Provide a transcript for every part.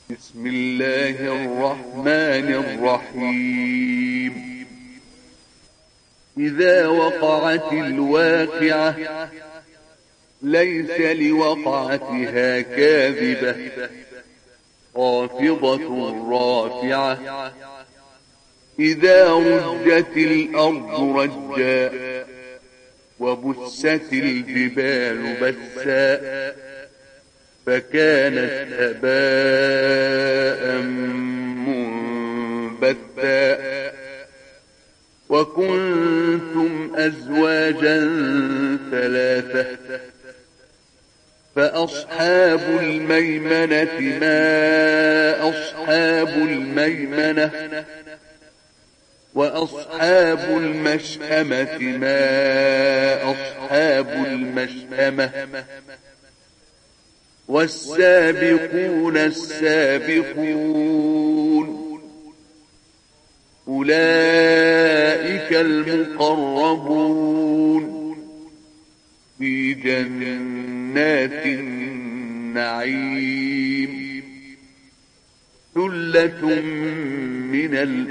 بسم الله الرحمن الرحيم إذا وقعت الواقعة ليس لوقعتها كاذبة خافضة رافعة إذا رجت الأرض رجا وبست الجبال بسا فكانت هباء منبثا وكنتم أزواجا ثلاثة فأصحاب الميمنة ما أصحاب الميمنة وأصحاب المشأمة ما أصحاب المشأمة والسابقون السابقون أولئك المقربون في جنات النعيم ثلة من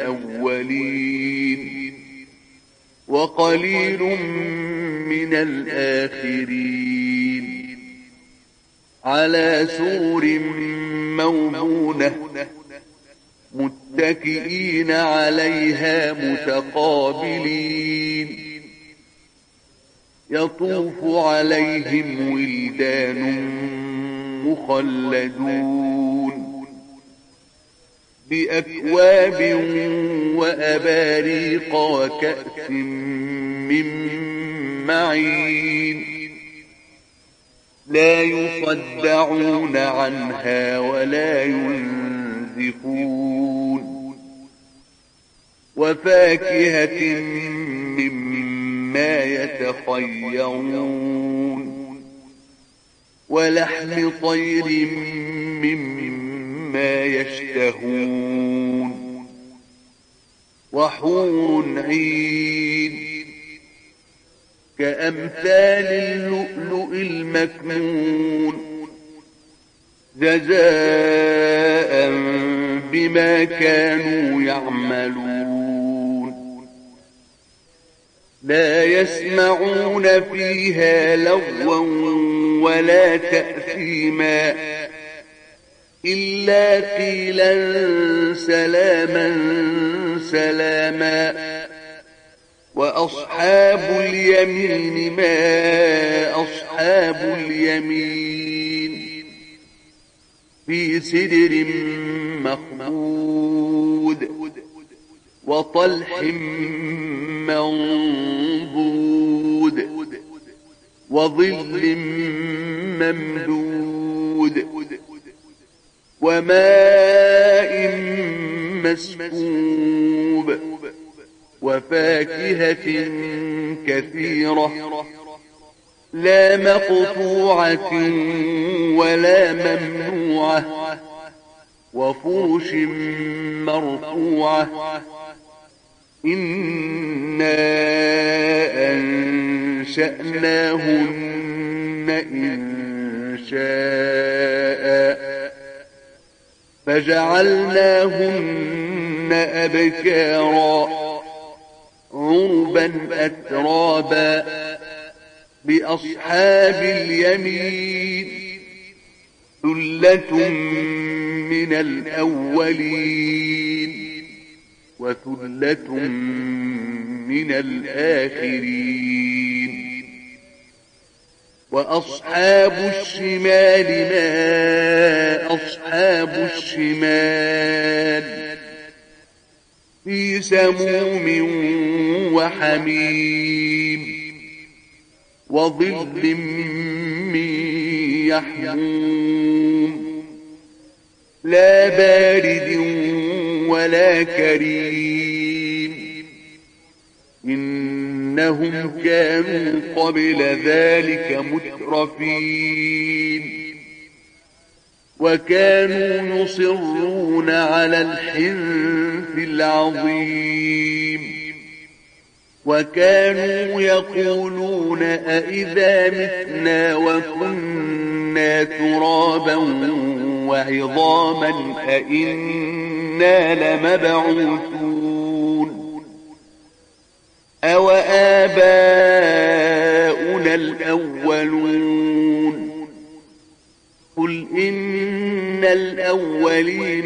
الأولين وقليل من الآخرين على سور موضونة متكئين عليها متقابلين يطوف عليهم ولدان مخلدون بأكواب وأباريق وكأس من معين لا يصدعون عنها ولا ينزفون وفاكهة مما يتخيرون ولحم طير مما يشتهون وحور عين كأمثال اللؤلؤ المكنون جزاء بما كانوا يعملون لا يسمعون فيها لغوا ولا تأثيما إلا قيلا سلاما سلاما وأصحاب اليمين ما أصحاب اليمين في سدر مخضود وطلح منضود وظل ممدود وماء مسكوب وفاكهة كثيرة لا مقطوعة ولا ممنوعة وفرش مرفوعة إنا أنشأناهن إنشاء فجعلناهن أبكارا عربا أترابا بأصحاب اليمين ثلة من الأولين وثلة من الآخرين وأصحاب الشمال ما أصحاب الشمال في سموم وحميم وظل من يحموم لا بارد ولا كريم إنهم كانوا قبل ذلك مترفين وكانوا يصرون على الحنث العظيم وكانوا يقولون أئذا متنا وكنا ترابا وعظاما أئنا لمبعوثون أو آباؤنا الأولون قل إن الأولين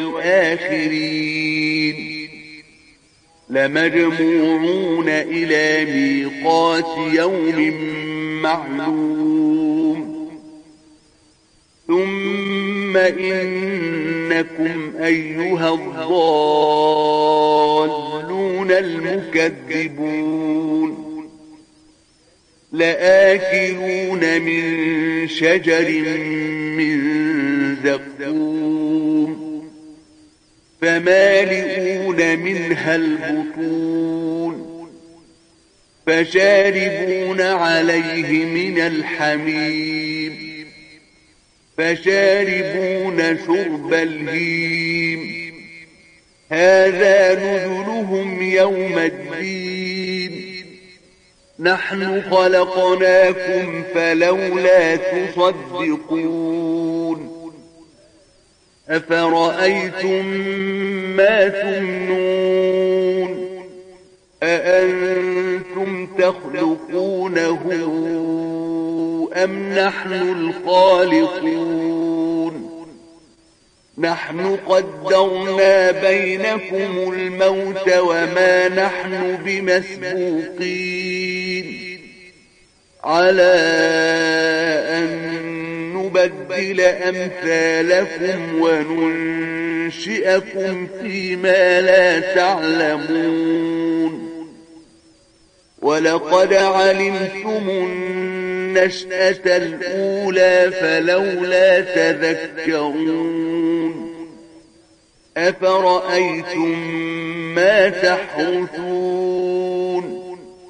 والآخرين لمجموعون إلى ميقات يوم معلوم ثم إنكم أيها الضالون المكذبون لآكلون من شجر من زقوم فمالئون منها البطون فشاربون عليه من الحميم فشاربون شرب الهيم هذا نزلهم يوم الدين نحن خلقناكم فلولا تصدقون أفرأيتم ما تمنون أأنتم تخلقونه أم نحن الخالقون نحن قدرنا بينكم الموت وما نحن بمسبوقين على أن نبدل أمثالكم وننشئكم فيما لا تعلمون ولقد علمتم النشأة الأولى فلولا تذكرون أفرأيتم ما تحرثون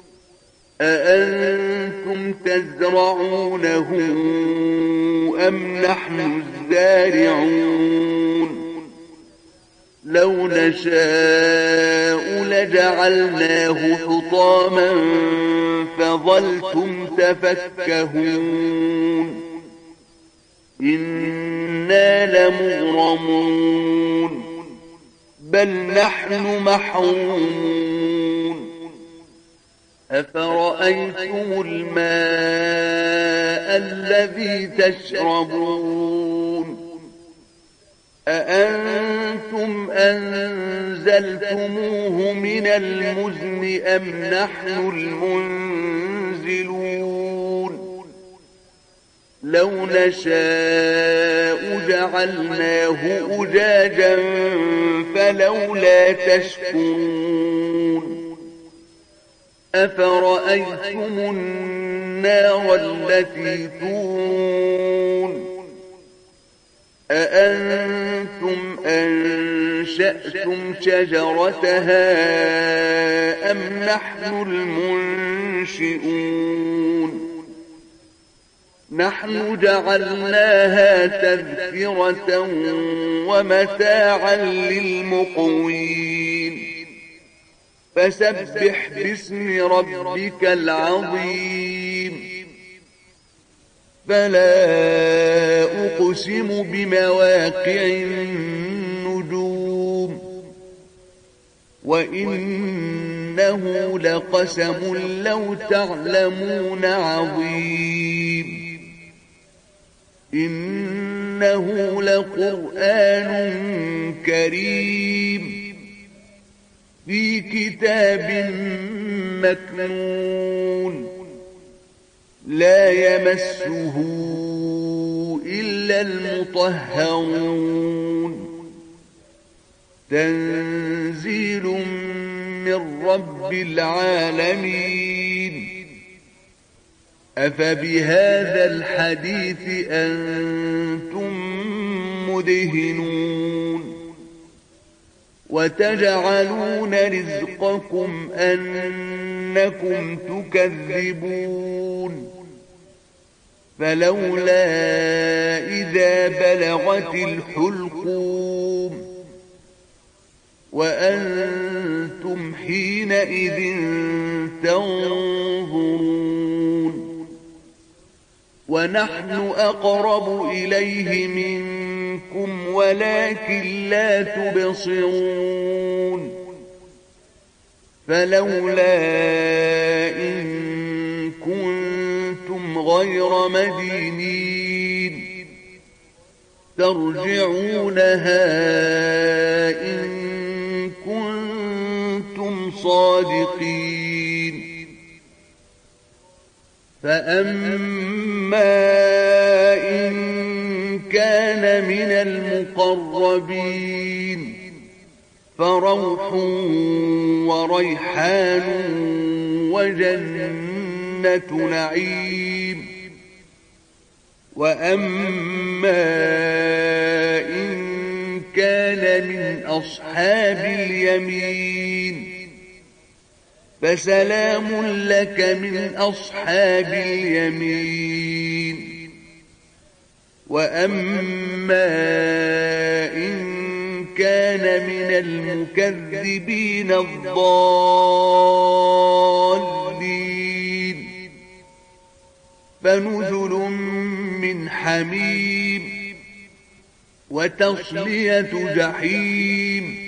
أأنتم تزرعونه أم نحن الزارعون لو نشاء لجعلناه حطاما فظلتم تفكهون إنا لمغرمون بل نحن محرومون أفرأيتم الماء الذي تشربون أأنتم أنزلتموه من المزن أم نحن المنزلون لو نشاء جعلناه أجاجا فلولا تشكرون أفرأيتم النار التي تورون أأنتم أنشأتم شجرتها أم نحن المنشئون نحن جعلناها تذكرة ومتاعا للمقوين فسبح باسم ربك العظيم فلا أقسم بمواقع النجوم وإنه لقسم لو تعلمون عظيم إنه لقرآن كريم في كتاب مكنون لا يمسه إلا المطهرون تنزيل من رب العالمين أفبهذا الحديث أنتم مدهنون وتجعلون رزقكم أنكم تكذبون فلولا إذا بلغت الحلقوم وأنتم حينئذ تنظرون ونحن أقرب إليه منكم منكم ولكن لا تبصرون فلولا إن كنتم غير مدينين ترجعونها إن كنتم صادقين فأما إن كان من المقربين فروح وريحان وجنة نعيم وأما إن كان من أصحاب اليمين فسلام لك من أصحاب اليمين وأما إن كان من المكذبين الضالين فنزل من حميم وتصلية جحيم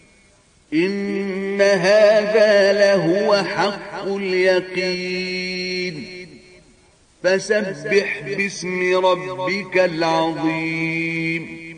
إن هذا لهو حق اليقين فسبح باسم ربك العظيم